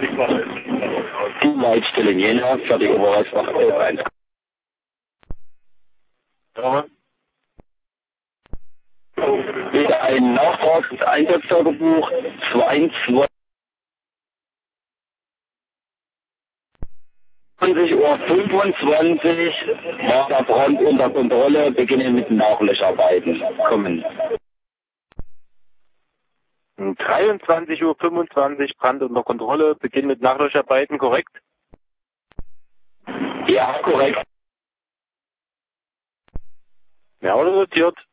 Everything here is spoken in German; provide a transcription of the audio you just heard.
Die Leitstelle Jena, fertig Oberreisbach, 11.1. Ja. Bitte ein Nachtragseinsatztagebuch 22 Uhr 25 war der Brand unter Kontrolle, beginnen mit Nachlöscharbeiten. Kommen. 23:25 Uhr, Brand unter Kontrolle, Beginn mit Nachlöscharbeiten, korrekt? Ja, korrekt. Ja, oder notiert?